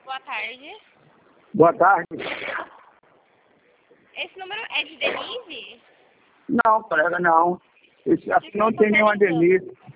Boa tarde. Boa tarde. Esse número é de Denise? Não, colega, não. Aqui não tem nenhuma Denise.